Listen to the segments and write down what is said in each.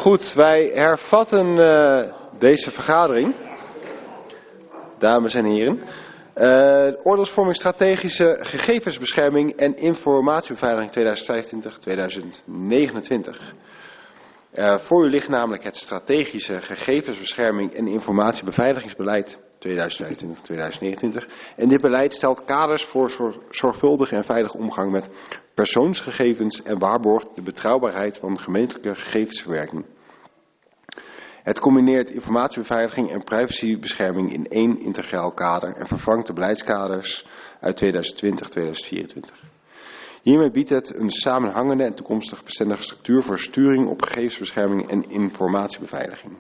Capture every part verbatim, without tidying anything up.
Goed, wij hervatten uh, deze vergadering. Dames en heren. Uh, oordeelsvorming strategische gegevensbescherming en informatiebeveiliging tweeduizend vijfentwintig tot tweeduizend negenentwintig. Uh, voor u ligt namelijk het strategische gegevensbescherming en informatiebeveiligingsbeleid tweeduizend vijfentwintig tot tweeduizend negenentwintig. En dit beleid stelt kaders voor zorg, zorgvuldige en veilige omgang met persoonsgegevens en waarborgt de betrouwbaarheid van gemeentelijke gegevensverwerking. Het combineert informatiebeveiliging en privacybescherming in één integraal kader en vervangt de beleidskaders uit tweeduizend twintig tot tweeduizend vierentwintig. Hiermee biedt het een samenhangende en toekomstig bestendige structuur voor sturing op gegevensbescherming en informatiebeveiliging.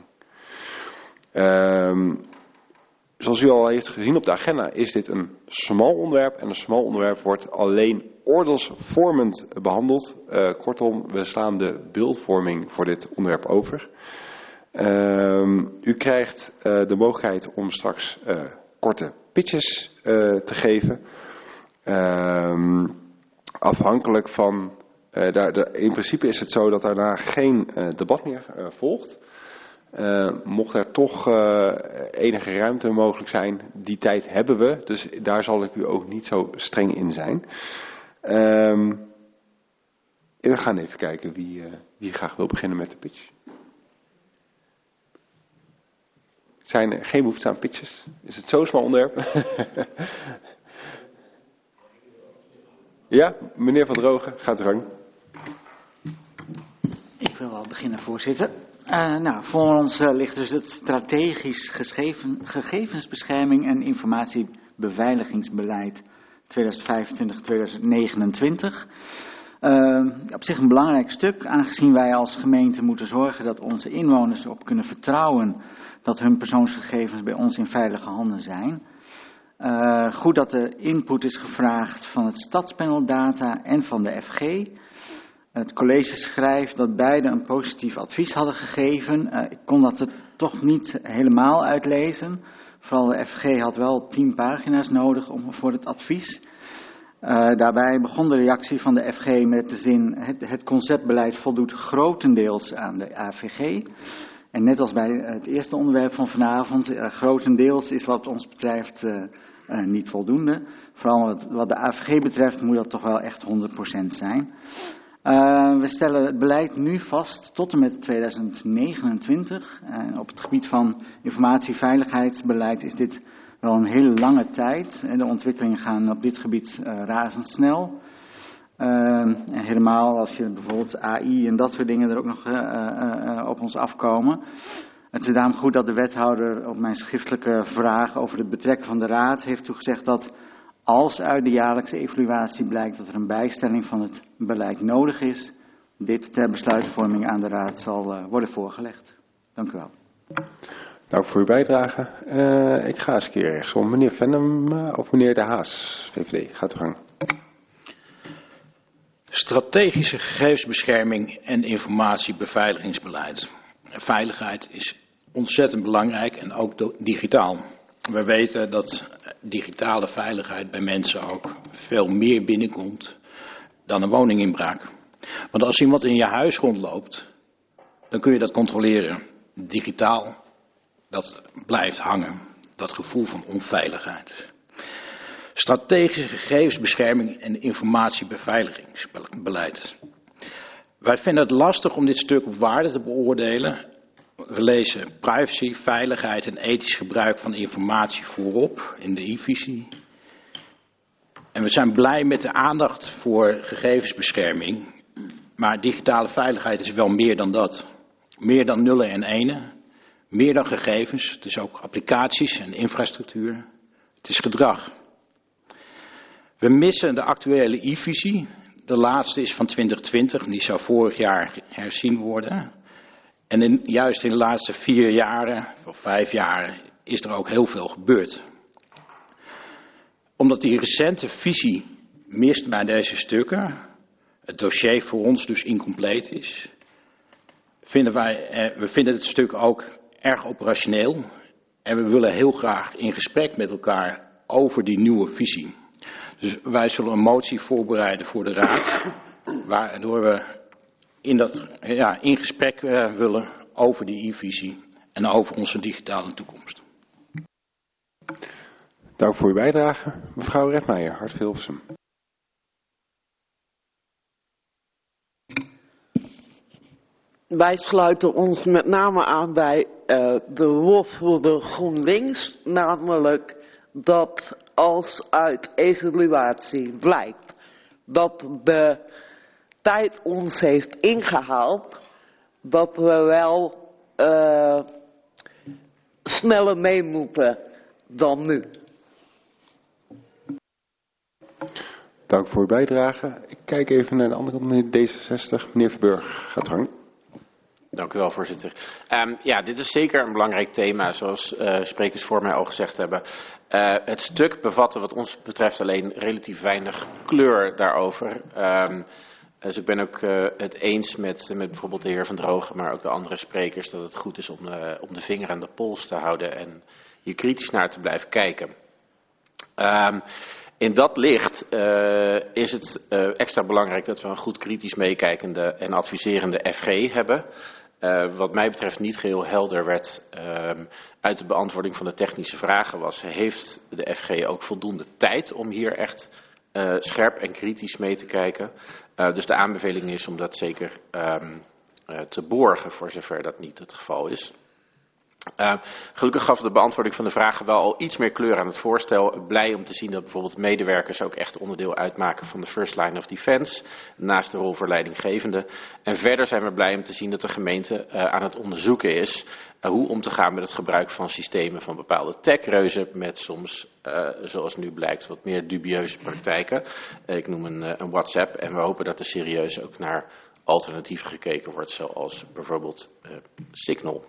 Um, zoals u al heeft gezien op de agenda is dit een smal onderwerp en een smal onderwerp wordt alleen oordeelsvormend behandeld. Uh, kortom, we slaan de beeldvorming voor dit onderwerp over. Um, u krijgt uh, de mogelijkheid om straks uh, korte pitches uh, te geven. Um, afhankelijk van, uh, daar, de, in principe is het zo dat daarna geen uh, debat meer uh, volgt. Uh, mocht er toch uh, enige ruimte mogelijk zijn, die tijd hebben we. Dus daar zal ik u ook niet zo streng in zijn. Um, we gaan even kijken wie, uh, wie graag wil beginnen met de pitch. Zijn er geen behoefte aan pitches? Is het zo'n smal onderwerp? Ja, meneer Van Drogen, gaat uw gang. Ik wil wel beginnen, voorzitter. Uh, nou, voor ons uh, ligt dus het strategisch gegeven, gegevensbescherming en informatiebeveiligingsbeleid tweeduizend vijfentwintig tot tweeduizend negenentwintig. Uh, op zich een belangrijk stuk, aangezien wij als gemeente moeten zorgen dat onze inwoners erop kunnen vertrouwen dat hun persoonsgegevens bij ons in veilige handen zijn. Uh, goed dat de input is gevraagd van het Stadspanel Data en van de F G. Het college schrijft dat beide een positief advies hadden gegeven. Uh, ik kon dat er toch niet helemaal uitlezen. Vooral de F G had wel tien pagina's nodig om, voor het advies. Uh, daarbij begon de reactie van de F G met de zin: het, het conceptbeleid voldoet grotendeels aan de A V G. En net als bij het eerste onderwerp van vanavond, uh, grotendeels is wat ons betreft uh, uh, niet voldoende. Vooral wat, wat de A V G betreft moet dat toch wel echt honderd procent zijn. Uh, we stellen het beleid nu vast tot en met tweeduizend negenentwintig. Uh, op het gebied van informatieveiligheidsbeleid is dit wel een hele lange tijd. En de ontwikkelingen gaan op dit gebied uh, razendsnel. Uh, en helemaal als je bijvoorbeeld A I en dat soort dingen er ook nog uh, uh, uh, op ons afkomen. Het is daarom goed dat de wethouder op mijn schriftelijke vraag over het betrekken van de raad heeft toegezegd dat als uit de jaarlijkse evaluatie blijkt dat er een bijstelling van het beleid nodig is, dit ter besluitvorming aan de raad zal uh, worden voorgelegd. Dank u wel. Dank voor uw bijdrage. Uh, ik ga eens een keer rechtsom. Meneer Venem uh, of meneer De Haas, V V D, gaat uw gang. Strategische gegevensbescherming en informatiebeveiligingsbeleid. Veiligheid is ontzettend belangrijk en ook digitaal. We weten dat digitale veiligheid bij mensen ook veel meer binnenkomt dan een woninginbraak. Want als iemand in je huis rondloopt, dan kun je dat controleren. Digitaal, dat blijft hangen. Dat gevoel van onveiligheid. Strategische gegevensbescherming en informatiebeveiligingsbeleid. Wij vinden het lastig om dit stuk op waarde te beoordelen. We lezen privacy, veiligheid en ethisch gebruik van informatie voorop in de I-visie. En we zijn blij met de aandacht voor gegevensbescherming. Maar digitale veiligheid is wel meer dan dat. Meer dan nullen en enen. Meer dan gegevens. Het is ook applicaties en infrastructuur. Het is gedrag. We missen de actuele I-visie. De laatste is van twintig twintig. Die zou vorig jaar herzien worden. En in, juist in de laatste vier jaren, of vijf jaar, is er ook heel veel gebeurd. Omdat die recente visie mist bij deze stukken, het dossier voor ons dus incompleet is, vinden wij, eh, we vinden het stuk ook erg operationeel. En we willen heel graag in gesprek met elkaar over die nieuwe visie. Dus wij zullen een motie voorbereiden voor de raad, waardoor we in, dat, ja, in gesprek uh, willen over die e-visie en over onze digitale toekomst. Dank voor uw bijdrage. Mevrouw Redmeijer, Hart Hilversum. Wij sluiten ons met name aan bij uh, de woordvoerder GroenLinks, namelijk dat als uit evaluatie blijkt dat de tijd ons heeft ingehaald, dat we wel uh, sneller mee moeten dan nu. Dank voor uw bijdrage. Ik kijk even naar de andere kant, meneer D zesenzestig. Meneer Verburg, gaat gang. Dank u wel, voorzitter. Um, ja, dit is zeker een belangrijk thema, zoals uh, sprekers voor mij al gezegd hebben. Uh, het stuk bevatte wat ons betreft alleen relatief weinig kleur daarover. Um, dus ik ben ook uh, het eens met, met bijvoorbeeld de heer Van Drogen, maar ook de andere sprekers, dat het goed is om, uh, om de vinger aan de pols te houden en hier kritisch naar te blijven kijken. Um, In dat licht uh, is het uh, extra belangrijk dat we een goed kritisch meekijkende en adviserende F G hebben. Uh, wat mij betreft niet geheel helder werd uh, uit de beantwoording van de technische vragen was, heeft de F G ook voldoende tijd om hier echt uh, scherp en kritisch mee te kijken. Uh, dus de aanbeveling is om dat zeker um, uh, te borgen, voor zover dat niet het geval is. Uh, gelukkig gaf de beantwoording van de vragen wel al iets meer kleur aan het voorstel. Blij om te zien dat bijvoorbeeld medewerkers ook echt onderdeel uitmaken van de first line of defense, naast de rol voor leidinggevende. En verder zijn we blij om te zien dat de gemeente uh, aan het onderzoeken is uh, hoe om te gaan met het gebruik van systemen van bepaalde techreuzen met soms, uh, zoals nu blijkt, wat meer dubieuze praktijken. Uh, ik noem een, uh, een WhatsApp en we hopen dat er serieus ook naar alternatieven gekeken wordt, zoals bijvoorbeeld uh, Signal.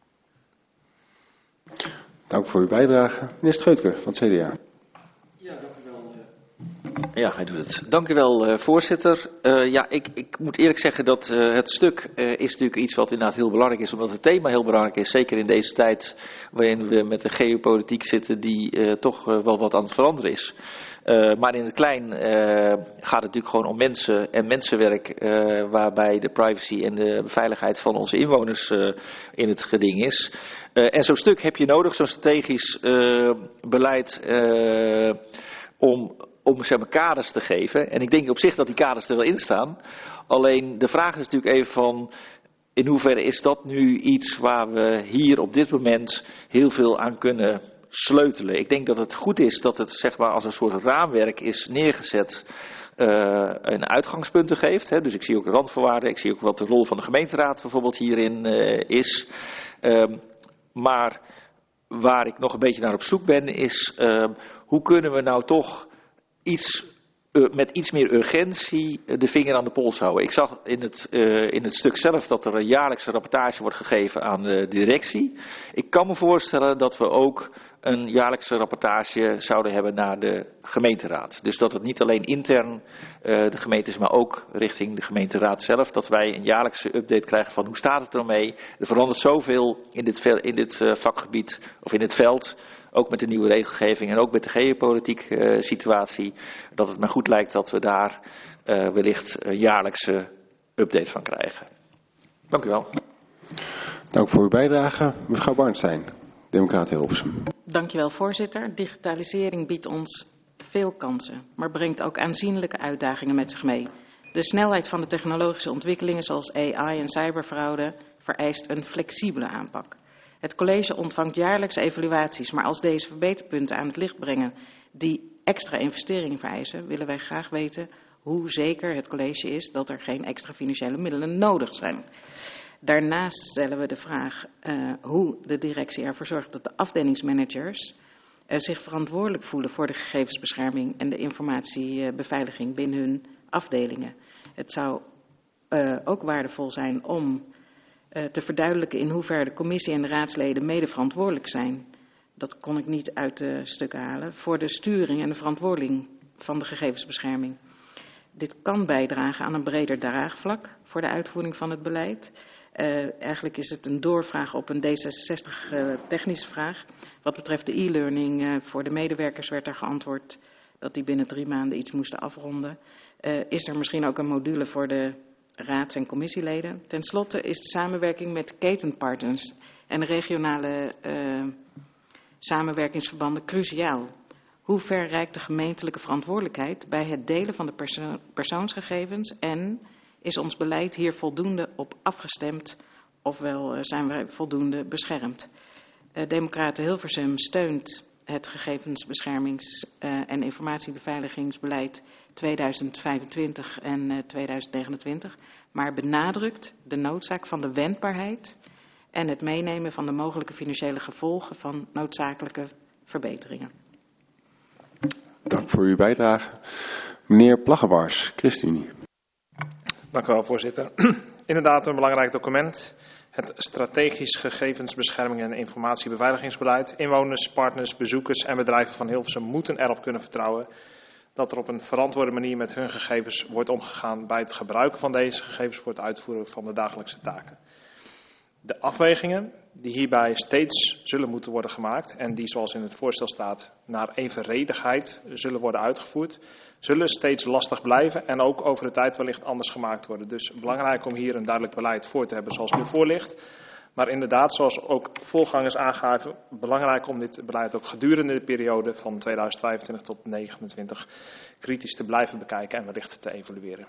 Dank voor uw bijdrage. Meneer Streutker van het C D A. Ja, dank u wel. Ja, hij doet het. Dank u wel, uh, voorzitter. Uh, ja, ik, ik moet eerlijk zeggen dat uh, het stuk uh, is natuurlijk iets wat inderdaad heel belangrijk is, omdat het thema heel belangrijk is. Zeker in deze tijd waarin we met de geopolitiek zitten die uh, toch uh, wel wat aan het veranderen is. Uh, maar in het klein uh, gaat het natuurlijk gewoon om mensen en mensenwerk, uh, waarbij de privacy en de veiligheid van onze inwoners uh, in het geding is. Uh, en zo'n stuk heb je nodig, zo'n strategisch uh, beleid, uh, om, om zeg maar, kaders te geven. En ik denk op zich dat die kaders er wel in staan. Alleen de vraag is natuurlijk even van, in hoeverre is dat nu iets waar we hier op dit moment heel veel aan kunnen sleutelen. Ik denk dat het goed is dat het zeg maar als een soort raamwerk is neergezet, uh, een uitgangspunten geeft. Hè. Dus ik zie ook randvoorwaarden, ik zie ook wat de rol van de gemeenteraad bijvoorbeeld hierin uh, is. Um, maar waar ik nog een beetje naar op zoek ben is, uh, hoe kunnen we nou toch iets uh, met iets meer urgentie de vinger aan de pols houden. Ik zag in het, uh, in het stuk zelf dat er een jaarlijkse rapportage wordt gegeven aan de directie. Ik kan me voorstellen dat we ook een jaarlijkse rapportage zouden hebben naar de gemeenteraad. Dus dat het niet alleen intern uh, de gemeente is, maar ook richting de gemeenteraad zelf. Dat wij een jaarlijkse update krijgen van hoe staat het ermee. Er verandert zoveel in dit, in dit uh, vakgebied of in dit veld. Ook met de nieuwe regelgeving en ook met de geopolitieke uh, situatie. Dat het me goed lijkt dat we daar uh, wellicht een jaarlijkse update van krijgen. Dank u wel. Dank voor uw bijdrage. Mevrouw Barnstein, Democraten Hilversum. Dankjewel, voorzitter. Digitalisering biedt ons veel kansen, maar brengt ook aanzienlijke uitdagingen met zich mee. De snelheid van de technologische ontwikkelingen zoals A I en cyberfraude vereist een flexibele aanpak. Het college ontvangt jaarlijks evaluaties, maar als deze verbeterpunten aan het licht brengen die extra investeringen vereisen, willen wij graag weten hoe zeker het college is dat er geen extra financiële middelen nodig zijn. Daarnaast stellen we de vraag uh, hoe de directie ervoor zorgt dat de afdelingsmanagers uh, zich verantwoordelijk voelen voor de gegevensbescherming en de informatiebeveiliging binnen hun afdelingen. Het zou uh, ook waardevol zijn om uh, te verduidelijken in hoeverre de commissie en de raadsleden mede verantwoordelijk zijn. Dat kon ik niet uit de stukken halen, voor de sturing en de verantwoording van de gegevensbescherming. Dit kan bijdragen aan een breder draagvlak voor de uitvoering van het beleid. Uh, eigenlijk is het een doorvraag op een D zesenzestig uh, technische vraag. Wat betreft de e-learning uh, voor de medewerkers werd er geantwoord dat die binnen drie maanden iets moesten afronden. Uh, is er misschien ook een module voor de raads- en commissieleden. Ten slotte is de samenwerking met ketenpartners en de regionale uh, samenwerkingsverbanden cruciaal. Hoe ver reikt de gemeentelijke verantwoordelijkheid bij het delen van de perso- persoonsgegevens en is ons beleid hier voldoende op afgestemd, ofwel uh, zijn wij voldoende beschermd? Uh, Democraten Hilversum steunt het gegevensbeschermings- uh, en informatiebeveiligingsbeleid tweeduizend vijfentwintig en uh, tweeduizend negenentwintig, maar benadrukt de noodzaak van de wendbaarheid en het meenemen van de mogelijke financiële gevolgen van noodzakelijke verbeteringen. Dank voor uw bijdrage. Meneer Plaggebars, ChristenUnie. Dank u wel, voorzitter. Inderdaad een belangrijk document. Het strategisch gegevensbescherming en informatiebeveiligingsbeleid. Inwoners, partners, bezoekers en bedrijven van Hilversum moeten erop kunnen vertrouwen dat er op een verantwoorde manier met hun gegevens wordt omgegaan bij het gebruiken van deze gegevens voor het uitvoeren van de dagelijkse taken. De afwegingen die hierbij steeds zullen moeten worden gemaakt en die zoals in het voorstel staat naar evenredigheid zullen worden uitgevoerd, zullen steeds lastig blijven en ook over de tijd wellicht anders gemaakt worden. Dus belangrijk om hier een duidelijk beleid voor te hebben zoals nu voor ligt. Maar inderdaad, zoals ook voorgangers aangaven, belangrijk om dit beleid ook gedurende de periode van tweeduizend vijfentwintig tot tweeduizend negenentwintig kritisch te blijven bekijken en wellicht te evalueren.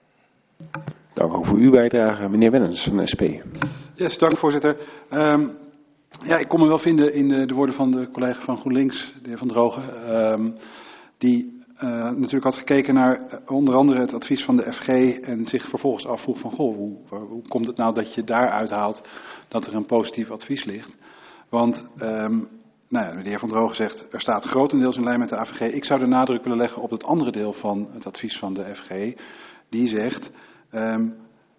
Dank ook voor uw bijdrage, meneer Wennens van de S P. Yes, dank voorzitter. Um, ja, ik kon me wel vinden in de, de woorden van de collega van GroenLinks, de heer Van Drogen, um, die uh, natuurlijk had gekeken naar uh, onder andere het advies van de F G en zich vervolgens afvroeg van, goh, hoe, hoe komt het nou dat je daar uithaalt dat er een positief advies ligt? Want, um, nou ja, de heer Van Drogen zegt, er staat grotendeels in lijn met de A V G. Ik zou de nadruk willen leggen op het andere deel van het advies van de F G, die zegt, um,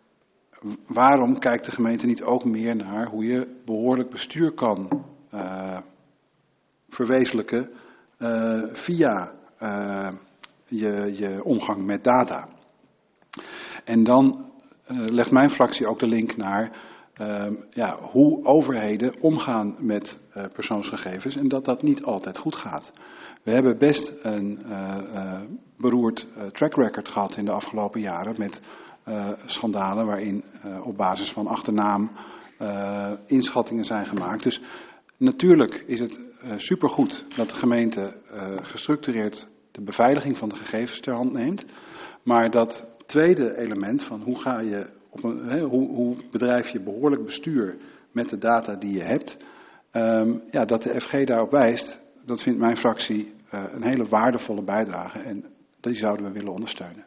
waarom kijkt de gemeente niet ook meer naar hoe je behoorlijk bestuur kan uh, verwezenlijken uh, via uh, je, je omgang met data? En dan uh, legt mijn fractie ook de link naar uh, ja, hoe overheden omgaan met uh, persoonsgegevens en dat dat niet altijd goed gaat. We hebben best een uh, uh, beroerd uh, track record gehad in de afgelopen jaren met Uh, schandalen waarin uh, op basis van achternaam uh, inschattingen zijn gemaakt. Dus natuurlijk is het uh, supergoed dat de gemeente uh, gestructureerd de beveiliging van de gegevens ter hand neemt. Maar dat tweede element van hoe ga je op een, he, hoe, hoe bedrijf je behoorlijk bestuur met de data die je hebt. Um, ja, dat de F G daarop wijst, dat vindt mijn fractie uh, een hele waardevolle bijdrage en die zouden we willen ondersteunen.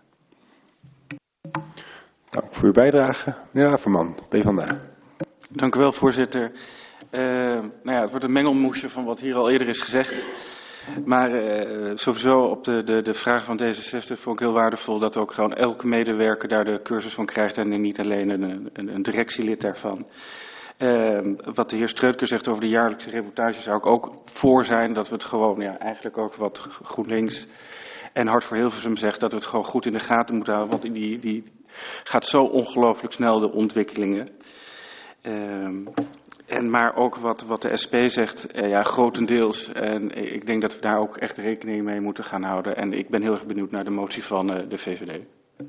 Dank voor uw bijdrage. Meneer Averman, PvdA. Dank u wel, voorzitter. Uh, nou ja, het wordt een mengelmoesje van wat hier al eerder is gezegd. Maar uh, sowieso op de, de, de vraag van D zesenzestig vond ik heel waardevol dat ook gewoon elke medewerker daar de cursus van krijgt en niet alleen een, een, een directielid daarvan. Uh, wat de heer Streutker zegt over de jaarlijkse reportage zou ik ook voor zijn dat we het gewoon, ja, eigenlijk ook wat GroenLinks en Hart voor Hilversum zegt, dat we het gewoon goed in de gaten moeten houden, want die, die gaat zo ongelooflijk snel de ontwikkelingen. Um, en maar ook wat, wat de S P zegt, eh, ja, grotendeels. En ik denk dat we daar ook echt rekening mee moeten gaan houden. En ik ben heel erg benieuwd naar de motie van uh, de V V D.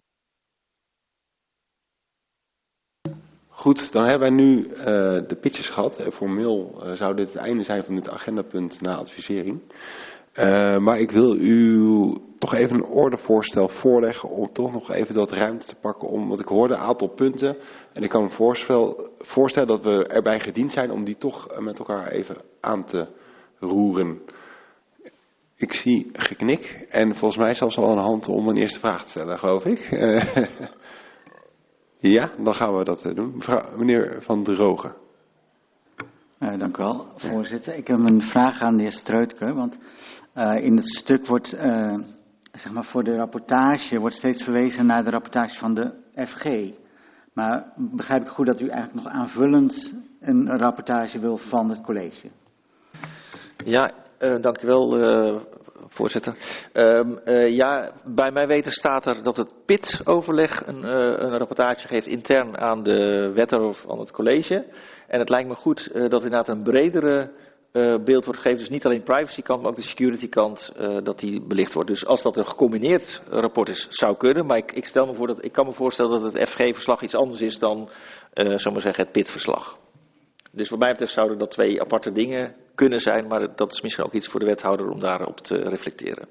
Goed, dan hebben wij nu uh, de pitches gehad. En formeel uh, zou dit het einde zijn van dit agendapunt na advisering. Uh, maar ik wil u toch even een ordevoorstel voorleggen om toch nog even dat ruimte te pakken. Om, want ik hoorde een aantal punten en ik kan me voorstel, voorstellen dat we erbij gediend zijn om die toch met elkaar even aan te roeren. Ik zie geknik en volgens mij zelfs al een hand om een eerste vraag te stellen, geloof ik. Uh, ja, dan gaan we dat doen. Mevrouw, meneer Van Drogen. Uh, dank u wel, voorzitter. Ik heb een vraag aan de heer Streutker, want uh, in het stuk wordt, uh, zeg maar voor de rapportage, wordt steeds verwezen naar de rapportage van de F G. Maar begrijp ik goed dat u eigenlijk nog aanvullend een rapportage wil van het college? Ja, uh, dank u wel, uh, voorzitter. Um, uh, ja, bij mijn weten staat er dat het P I T-overleg een, uh, een rapportage geeft intern aan de wethouder van het college. En het lijkt me goed uh, dat we inderdaad een bredere uh, beeld wordt gegeven. Dus niet alleen privacy kant, maar ook de security kant, uh, dat die belicht wordt. Dus als dat een gecombineerd rapport is, zou kunnen. Maar ik, ik, stel me voor dat, ik kan me voorstellen dat het F G-verslag iets anders is dan, uh, zal maar zeggen, het P I T-verslag. Dus wat mij betreft zouden dat twee aparte dingen kunnen zijn. Maar dat is misschien ook iets voor de wethouder om daarop te reflecteren.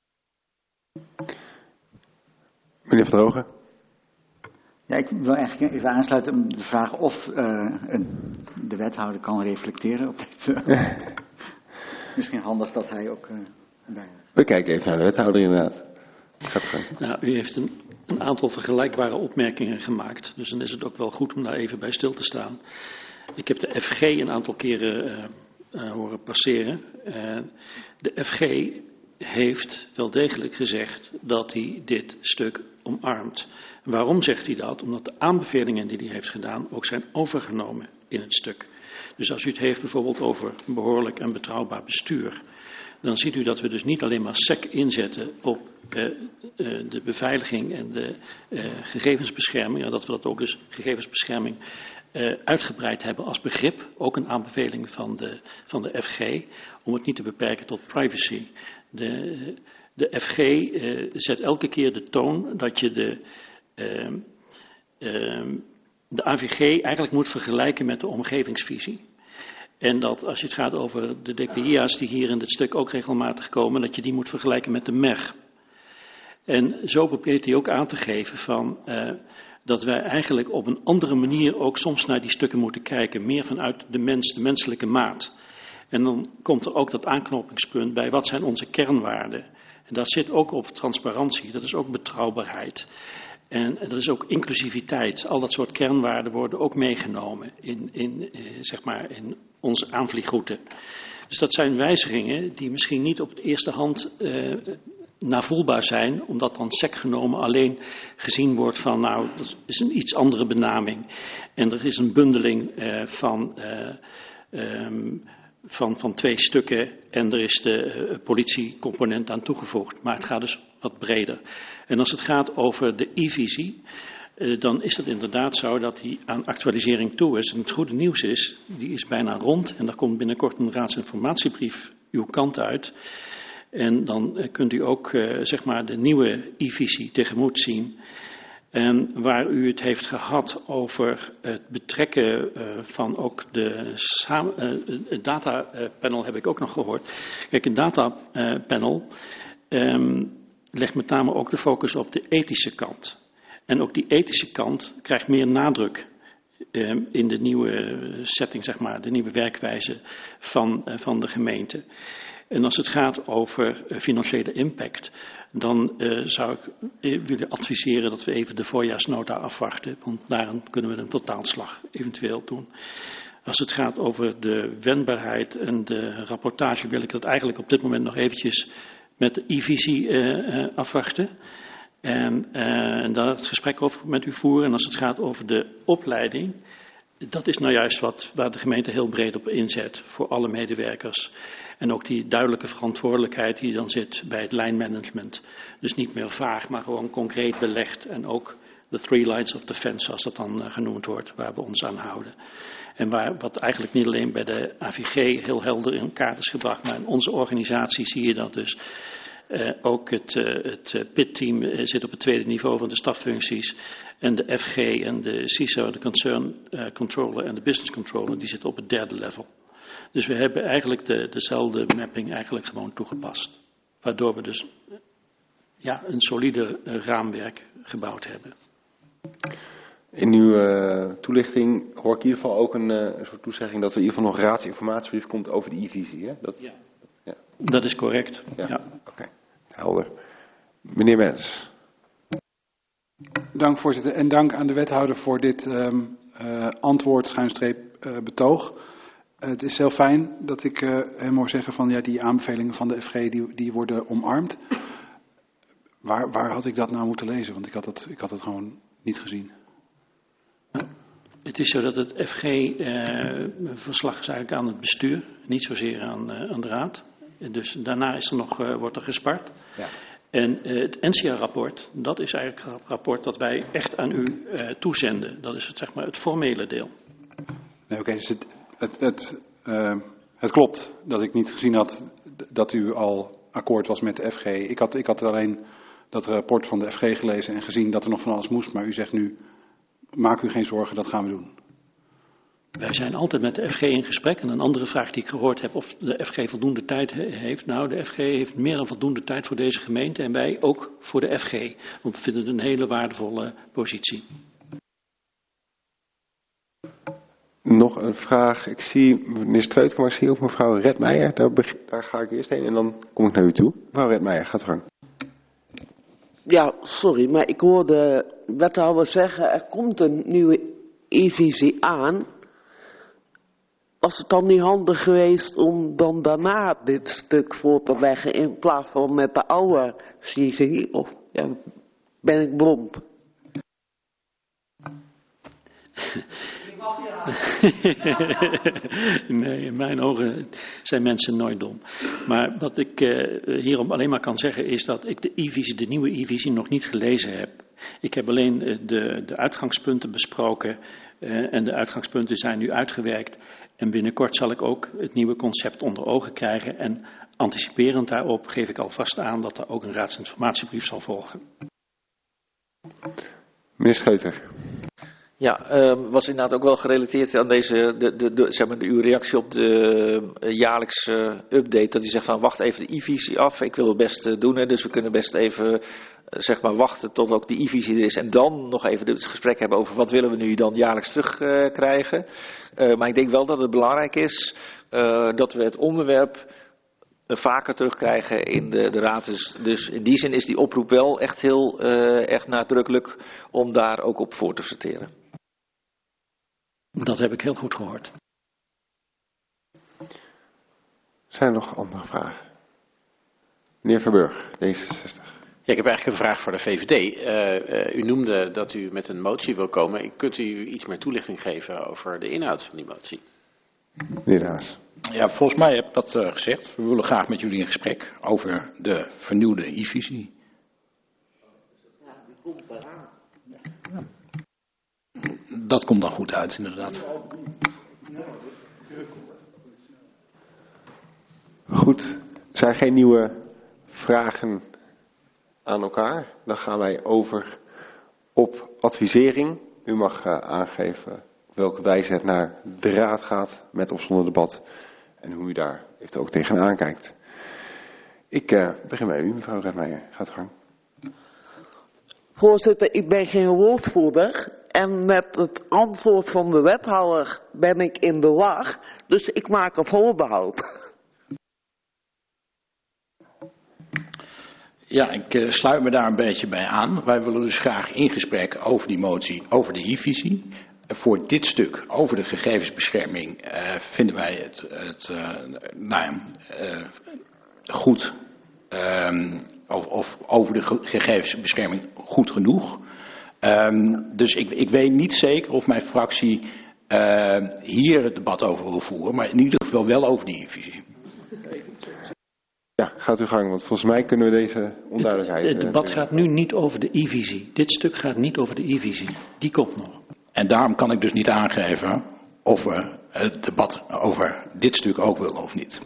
Meneer Van Drogen. Ja, ik wil eigenlijk even aansluiten op de vraag of uh, de wethouder kan reflecteren op dit. Uh, misschien handig dat hij ook uh, bij. We kijken even naar de wethouder inderdaad. Gaat gang. Nou, u heeft een, een aantal vergelijkbare opmerkingen gemaakt. Dus dan is het ook wel goed om daar even bij stil te staan. Ik heb de F G een aantal keren uh, uh, horen passeren. Uh, de F G heeft wel degelijk gezegd dat hij dit stuk omarmt. Waarom zegt hij dat? Omdat de aanbevelingen die hij heeft gedaan ook zijn overgenomen in het stuk. Dus als u het heeft bijvoorbeeld over behoorlijk en betrouwbaar bestuur, dan ziet u dat we dus niet alleen maar S E C inzetten op uh, uh, de beveiliging en de uh, gegevensbescherming, en dat we dat ook dus gegevensbescherming uh, uitgebreid hebben als begrip, ook een aanbeveling van de, van de F G, om het niet te beperken tot privacy. De, de F G uh, zet elke keer de toon dat je de, uh, uh, de A V G eigenlijk moet vergelijken met de omgevingsvisie. En dat als je het gaat over de D P I A's die hier in dit stuk ook regelmatig komen, dat je die moet vergelijken met de M E R. En zo probeert hij ook aan te geven van, uh, dat wij eigenlijk op een andere manier ook soms naar die stukken moeten kijken. Meer vanuit de mens, de menselijke maat. En dan komt er ook dat aanknopingspunt bij wat zijn onze kernwaarden. En dat zit ook op transparantie, dat is ook betrouwbaarheid. En dat is ook inclusiviteit. Al dat soort kernwaarden worden ook meegenomen in, in, eh, zeg maar in onze aanvliegroute. Dus dat zijn wijzigingen die misschien niet op de eerste hand eh, navoelbaar zijn, omdat dan S E C genomen alleen gezien wordt van, nou, dat is een iets andere benaming. En er is een bundeling eh, van, eh, um, van, van twee stukken en er is de uh, politiecomponent aan toegevoegd. Maar het gaat dus wat breder. En als het gaat over de e-visie, uh, dan is het inderdaad zo dat die aan actualisering toe is. En het goede nieuws is, die is bijna rond en daar komt binnenkort een raadsinformatiebrief uw kant uit. En dan uh, kunt u ook uh, zeg maar de nieuwe e-visie tegemoet zien. En waar u het heeft gehad over het betrekken uh, van ook de samen, uh, het datapanel heb ik ook nog gehoord. Kijk, een datapanel um, legt met name ook de focus op de ethische kant. En ook die ethische kant krijgt meer nadruk um, in de nieuwe setting, zeg maar, de nieuwe werkwijze van, uh, van de gemeente. En als het gaat over uh, financiële impact, dan uh, zou ik uh, willen adviseren dat we even de voorjaarsnota afwachten, want daarin kunnen we een totaalslag eventueel doen. Als het gaat over de wendbaarheid en de rapportage, wil ik dat eigenlijk op dit moment nog eventjes met de e-visie uh, uh, afwachten. En, uh, en daar het gesprek over met u voeren. En als het gaat over de opleiding, dat is nou juist wat waar de gemeente heel breed op inzet voor alle medewerkers. En ook die duidelijke verantwoordelijkheid die dan zit bij het lijnmanagement. Dus niet meer vaag, maar gewoon concreet belegd. En ook de three lines of defense, zoals dat dan uh, genoemd wordt, waar we ons aan houden. En waar, wat eigenlijk niet alleen bij de A V G heel helder in kaart is gebracht, maar in onze organisatie zie je dat dus. Uh, ook het, uh, het uh, P I T-team uh, zit op het tweede niveau van de staffuncties. En de F G en de C I S O, de Concern uh, Controller en de Business Controller, die zitten op het derde level. Dus we hebben eigenlijk de, dezelfde mapping eigenlijk gewoon toegepast. Waardoor we dus ja, een solide uh, raamwerk gebouwd hebben. In uw uh, toelichting hoor ik in ieder geval ook een, uh, een soort toezegging dat er in ieder geval nog raadsinformatiebrief komt over de e-visie. Hè? Dat, ja. Ja. Dat is correct. Ja. Ja. Oké, okay. Helder. Meneer Mens. Dank voorzitter en dank aan de wethouder voor dit um, uh, antwoord schuinstreep uh, betoog. Uh, het is heel fijn dat ik uh, hem hoor zeggen van ja, die aanbevelingen van de F G die, die worden omarmd. Waar, waar had ik dat nou moeten lezen? Want ik had het, ik had het gewoon niet gezien. Het is zo dat het F G-verslag uh, is eigenlijk aan het bestuur, niet zozeer aan, uh, aan de raad. Dus daarna is er nog, uh, wordt er gespart. Ja. En uh, het N C A-rapport, dat is eigenlijk een rapport dat wij echt aan u uh, toezenden. Dat is het, zeg maar, het formele deel. Nee, oké, okay, dus het, het, het, uh, Het klopt dat ik niet gezien had dat u al akkoord was met de F G. Ik had, ik had alleen dat rapport van de F G gelezen en gezien dat er nog van alles moest. Maar u zegt nu, maak u geen zorgen, dat gaan we doen. Wij zijn altijd met de F G in gesprek. En een andere vraag die ik gehoord heb, of de F G voldoende tijd he- heeft. Nou, de F G heeft meer dan voldoende tijd voor deze gemeente en wij ook voor de F G. Want we vinden het een hele waardevolle positie. Nog een vraag. Ik zie meneer Streutker, maar ik zie ook mevrouw Redmeijer. Daar, beg- daar ga ik eerst heen en dan kom ik naar u toe. Mevrouw Redmeijer, gaat gang. Ja, sorry, maar ik hoorde de wethouder zeggen, er komt een nieuwe e-visie aan. Was het dan niet handig geweest om dan daarna dit stuk voor te leggen in plaats van met de oude visie? Of ja, ben ik blomp? Nee, in mijn ogen zijn mensen nooit dom. Maar wat ik uh, hierom alleen maar kan zeggen is dat ik de e-visie, de nieuwe e-visie nog niet gelezen heb. Ik heb alleen uh, de, de uitgangspunten besproken uh, en de uitgangspunten zijn nu uitgewerkt. En binnenkort zal ik ook het nieuwe concept onder ogen krijgen en anticiperend daarop geef ik alvast aan dat er ook een raadsinformatiebrief zal volgen. Meneer Scheuter. Ja, uh, was inderdaad ook wel gerelateerd aan deze, de, de, de, zeg maar de, uw reactie op de uh, jaarlijkse update. Dat u zegt van wacht even de e-visie af. Ik wil het best uh, doen, hè, dus we kunnen best even uh, zeg maar wachten tot ook de e-visie er is. En dan nog even het gesprek hebben over wat willen we nu dan jaarlijks terugkrijgen. Uh, uh, maar ik denk wel dat het belangrijk is uh, dat we het onderwerp uh, vaker terugkrijgen in de, de raad. Dus, dus in die zin is die oproep wel echt heel uh, echt nadrukkelijk om daar ook op voor te sorteren. Dat heb ik heel goed gehoord. Zijn er nog andere vragen? Meneer Verburg, D zesenzestig. Ja, ik heb eigenlijk een vraag voor de V V D. Uh, uh, u noemde dat u met een motie wil komen. Kunt u iets meer toelichting geven over de inhoud van die motie? Meneer Haas. Ja, volgens mij heb ik dat uh, gezegd. We willen graag met jullie in gesprek over de vernieuwde e-visie. Ja, die komt eraan. Ja. Dat komt dan goed uit, inderdaad. Goed, zijn er geen nieuwe vragen aan elkaar? Dan gaan wij over op advisering. U mag uh, aangeven op welke wijze het naar de raad gaat met of zonder debat. En hoe u daar eventueel ook tegenaan kijkt. Ik uh, begin bij u, mevrouw Redmeijer. Gaat gang. Voorzitter, ik ben geen woordvoerder. En met het antwoord van de wethouder ben ik in de war. Dus ik maak een voorbehoud. Ja, ik uh, sluit me daar een beetje bij aan. Wij willen dus graag in gesprek over die motie, over de e-visie. Uh, voor dit stuk, over de gegevensbescherming, uh, vinden wij het, het uh, nou ja, uh, goed, um, of, of over de gegevensbescherming goed genoeg. Um, dus ik, ik weet niet zeker of mijn fractie uh, hier het debat over wil voeren, maar in ieder geval wel over die e-visie. Ja, gaat u gang, want volgens mij kunnen we deze onduidelijkheid... Het, het debat gaat nu niet over de e-visie. Dit stuk gaat niet over de e-visie. Die komt nog. En daarom kan ik dus niet aangeven of we het debat over dit stuk ook willen of niet.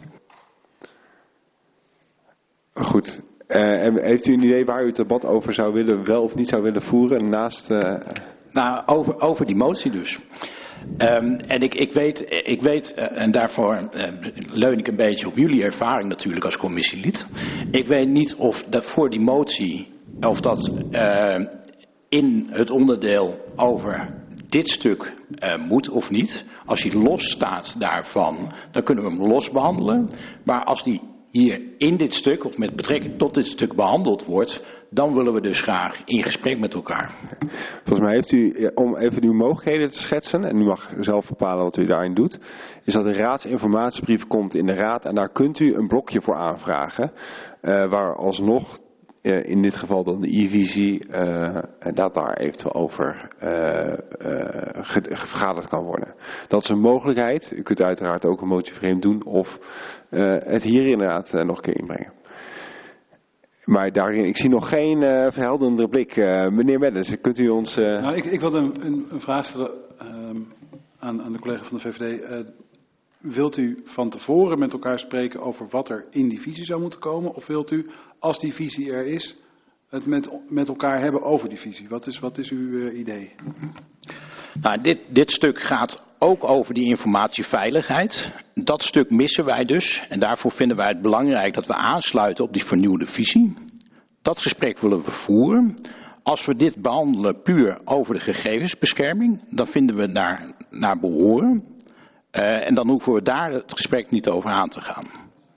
Goed. Uh, en heeft u een idee waar u het debat over zou willen, wel of niet zou willen voeren? Naast... Uh... Nou, over, over die motie dus. Um, en ik, ik weet, ik weet uh, en daarvoor uh, leun ik een beetje op jullie ervaring natuurlijk als commissielid. Ik weet niet of dat voor die motie, of dat uh, in het onderdeel over dit stuk uh, moet of niet. Als die los staat daarvan, dan kunnen we hem los behandelen. Maar als die hier in dit stuk, of met betrekking tot dit stuk behandeld wordt, dan willen we dus graag in gesprek met elkaar. Volgens mij heeft u, om even uw mogelijkheden te schetsen, en u mag zelf bepalen wat u daarin doet, is dat een raadsinformatiebrief komt in de raad en daar kunt u een blokje voor aanvragen, uh, waar alsnog, uh, in dit geval dan de e-visie, uh, dat daar eventueel over uh, uh, vergaderd kan worden. Dat is een mogelijkheid. U kunt uiteraard ook een motie vreemd doen of uh, het hier inderdaad uh, nog een keer inbrengen. Maar daarin, ik zie nog geen uh, verhelderende blik. Uh, meneer Meddens, kunt u ons... Uh... Nou, ik, ik wilde een, een, een vraag stellen um, aan, aan de collega van de V V D. Uh, wilt u van tevoren met elkaar spreken over wat er in die visie zou moeten komen? Of wilt u, als die visie er is, het met, met elkaar hebben over die visie? Wat is, wat is uw uh, idee? Nou, dit, dit stuk gaat ook over die informatieveiligheid. Dat stuk missen wij dus. En daarvoor vinden wij het belangrijk dat we aansluiten op die vernieuwde visie. Dat gesprek willen we voeren. Als we dit behandelen puur over de gegevensbescherming, dan vinden we daar naar behoren. Uh, en dan hoeven we daar het gesprek niet over aan te gaan.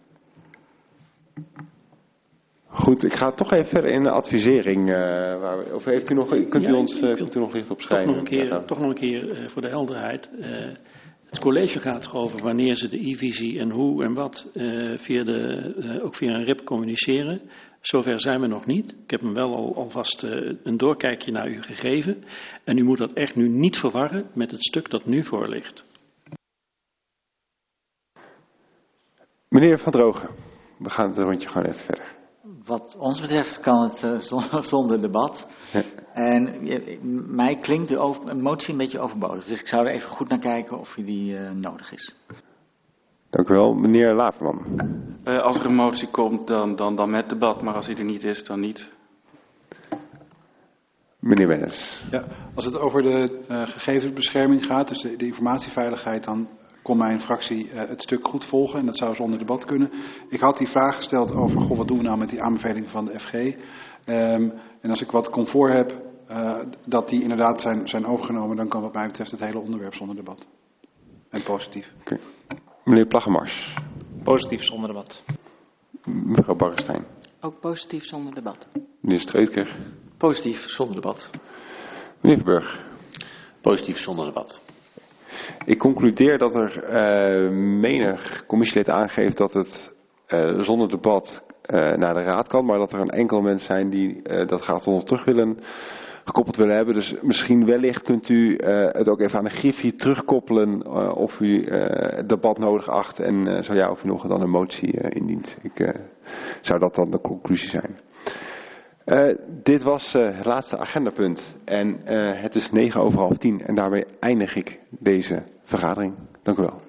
Goed, ik ga toch even verder in de advisering. Uh, waar we, of heeft u nog, kunt u Ja, ons uh, kunt u nog licht op schrijven? Toch nog een keer, ja. toch nog een keer uh, voor de helderheid. Uh, het college gaat erover wanneer ze de e-visie en hoe en wat uh, via de, uh, ook via een R I P communiceren. Zover zijn we nog niet. Ik heb hem wel al, alvast uh, een doorkijkje naar u gegeven. En u moet dat echt nu niet verwarren met het stuk dat nu voor ligt. Meneer Van Drogen, we gaan het rondje gewoon even verder. Wat ons betreft kan het uh, zonder, zonder debat. Ja. En uh, mij klinkt de over, een motie een beetje overbodig. Dus ik zou er even goed naar kijken of die uh, nodig is. Dank u wel. Meneer Laverman. Uh, als er een motie komt, dan, dan, dan met debat. Maar als die er niet is, dan niet. Meneer Wennes. Ja, als het over de uh, gegevensbescherming gaat, dus de, de informatieveiligheid, dan kon mijn fractie uh, het stuk goed volgen en dat zou zonder debat kunnen. Ik had die vraag gesteld over, goh, wat doen we nou met die aanbevelingen van de F G? Um, en als ik wat comfort heb uh, dat die inderdaad zijn, zijn overgenomen, dan kan wat mij betreft het hele onderwerp zonder debat. En positief. Okay. Meneer Plaggemars. Positief zonder debat. Mevrouw Barrestein. Ook positief zonder debat. Meneer Streutker. Positief, zonder debat. Meneer Verburg. Positief zonder debat. Ik concludeer dat er uh, menig commissielid aangeeft dat het uh, zonder debat uh, naar de raad kan, maar dat er een enkel mensen zijn die uh, dat graag onder terug willen, gekoppeld willen hebben. Dus misschien wellicht kunt u uh, het ook even aan een griffie terugkoppelen uh, of u uh, het debat nodig acht en uh, zo ja, of u nog dan een motie uh, indient. Ik, uh, zou dat dan de conclusie zijn? Uh, dit was uh, het laatste agendapunt en uh, het is negen over half tien en daarmee eindig ik deze vergadering. Dank u wel.